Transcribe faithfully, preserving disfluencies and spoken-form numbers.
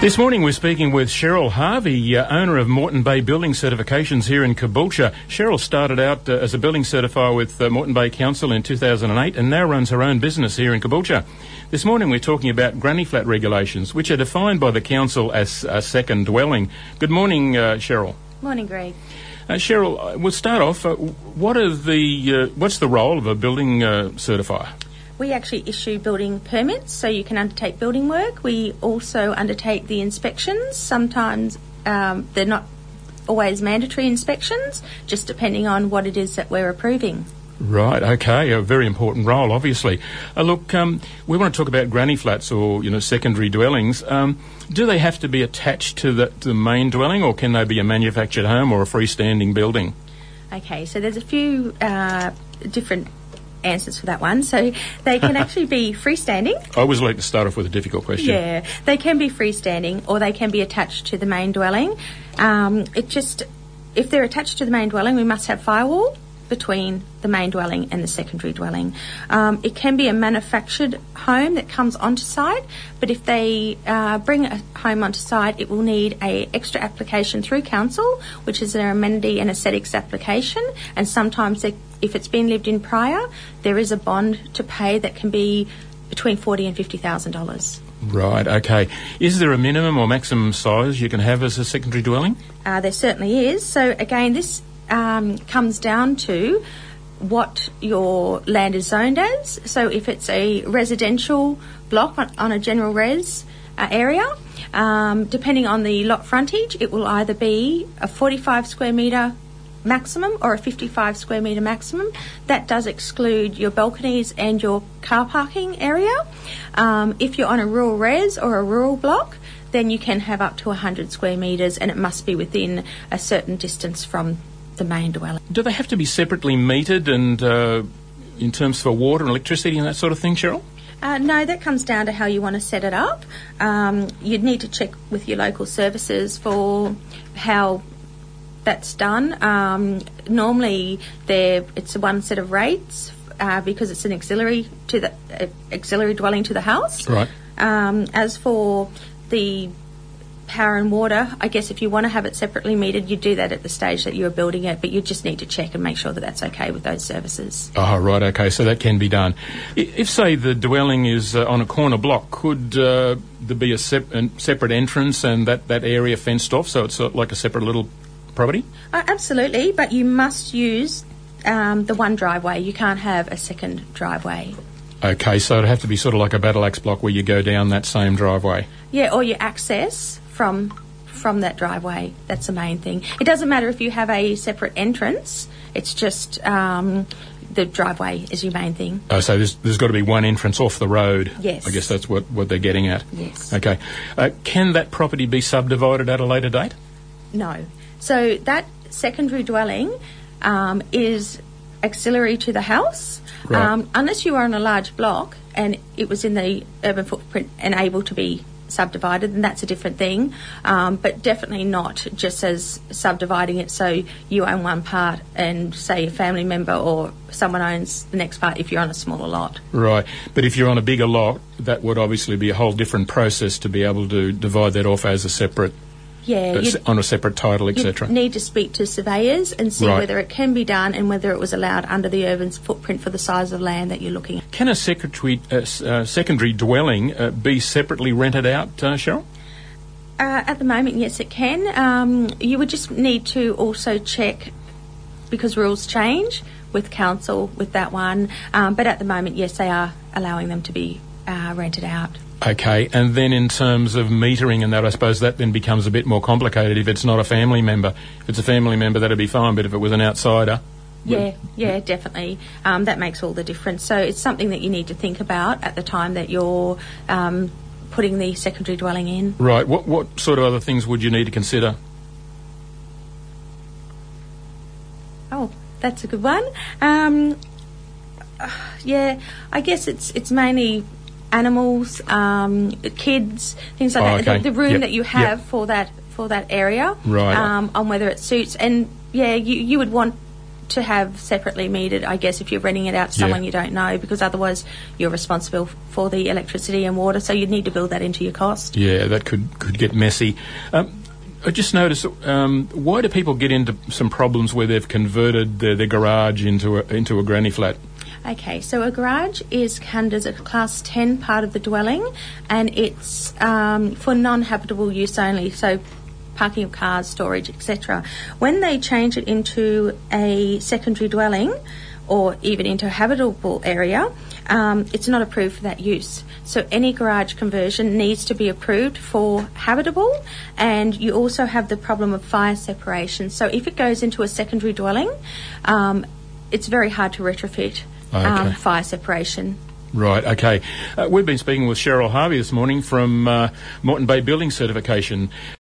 This morning we're speaking with Cheryl Harvey, uh, owner of Moreton Bay Building Certifications here in Caboolture. Cheryl started out uh, as a building certifier with uh, Moreton Bay Council in two thousand eight and now runs her own business here in Caboolture. This morning we're talking about granny flat regulations, which are defined by the council as a second dwelling. Good morning, uh, Cheryl. Morning, Greg. Uh, Cheryl, we'll start off. Uh, what are the uh, what's the role of a building uh, certifier? We actually issue building permits, so you can undertake building work. We also undertake the inspections. Sometimes um, they're not always mandatory inspections, just depending on what it is that we're approving. Right, okay, a very important role, obviously. Uh, look, um, we want to talk about granny flats or, you know, secondary dwellings. Um, do they have to be attached to the, to the main dwelling, or can they be a manufactured home or a freestanding building? Okay, so there's a few uh, different answers for that one. So they can actually be freestanding. I always like to start off with a difficult question. Yeah, they can be freestanding or they can be attached to the main dwelling. Um, it just, if they're attached to the main dwelling, we must have firewall between the main dwelling and the secondary dwelling. Um, it can be a manufactured home that comes onto site, but if they uh, bring a home onto site, it will need a extra application through council, which is an amenity and aesthetics application, and sometimes they, if it's been lived in prior, there is a bond to pay that can be between forty thousand dollars and fifty thousand dollars. Right, okay. Is there a minimum or maximum size you can have as a secondary dwelling? Uh, there certainly is. So again, this Um, comes down to what your land is zoned as. So if it's a residential block on, on a general res uh, area, um, depending on the lot frontage, it will either be a forty-five square metre maximum or a fifty-five square metre maximum. That does exclude your balconies and your car parking area. Um, if you're on a rural res or a rural block, then you can have up to one hundred square metres, and it must be within a certain distance from the main dwelling. Do they have to be separately metered and uh, in terms for water and electricity and that sort of thing, Cheryl? Uh, no, that comes down to how you want to set it up. Um, you'd need to check with your local services for how that's done. Um, normally, there it's one set of rates uh, because it's an auxiliary to the uh, auxiliary dwelling to the house. Right. Um, as for the power and water, I guess if you want to have it separately metered, you do that at the stage that you're building it, but you just need to check and make sure that that's okay with those services. Oh, right, okay, so that can be done. If, say, the dwelling is uh, on a corner block, could uh, there be a, sep- a separate entrance and that, that area fenced off, so it's uh, like a separate little property? Uh, absolutely, but you must use um, the one driveway. You can't have a second driveway. Okay, so it'd have to be sort of like a battle axe block where you go down that same driveway. Yeah, or you access from from that driveway. That's the main thing. It doesn't matter if you have a separate entrance. It's just um, the driveway is your main thing. Oh, so there's, there's got to be one entrance off the road. Yes. I guess that's what, what they're getting at. Yes. Okay. Uh, can that property be subdivided at a later date? No. So that secondary dwelling um, is auxiliary to the house. Right. Um, unless you are on a large block and it was in the urban footprint and able to be subdivided, and that's a different thing, um, but definitely not just as subdividing it so you own one part and say a family member or someone owns the next part if you're on a smaller lot. Right, but if you're on a bigger lot, that would obviously be a whole different process to be able to divide that off as a separate, yeah, uh, on a separate title, et cetera. You need to speak to surveyors and see Right. whether it can be done and whether it was allowed under the urban footprint for the size of land that you're looking at. Can a secretary, uh, uh, secondary dwelling uh, be separately rented out, uh, Cheryl? Uh, at the moment, yes, it can. Um, you would just need to also check, because rules change with council with that one, um, but at the moment, yes, they are allowing them to be uh, rented out. Okay, and then in terms of metering and that, I suppose that then becomes a bit more complicated if it's not a family member. If it's a family member, that'd be fine, but if it was an outsider... Yeah, yeah, definitely. Um, that makes all the difference. So it's something that you need to think about at the time that you're um, putting the secondary dwelling in. Right. What what sort of other things would you need to consider? Oh, that's a good one. Um, uh, yeah, I guess it's it's mainly animals, um, kids, things like Oh, that. okay. The, the room Yep. that you have Yep. for that for that area, Right. um, on whether it suits. And yeah, you you would want to have separately metered, I guess, if you're renting it out to someone Yeah. you don't know, because otherwise you're responsible for the electricity and water, so you'd need to build that into your cost. Yeah, that could, could get messy. Um, I just noticed, um, why do people get into some problems where they've converted their, their garage into a, into a granny flat? Okay, so a garage is counted as a Class ten part of the dwelling, and it's um, for non-habitable use only, so parking of cars, storage, et cetera. When they change it into a secondary dwelling, or even into a habitable area, um, it's not approved for that use. So any garage conversion needs to be approved for habitable, and you also have the problem of fire separation. So if it goes into a secondary dwelling, um, it's very hard to retrofit um, Okay. fire separation. Right, okay. Uh, we've been speaking with Cheryl Harvey this morning from uh, Moreton Bay Building Certification.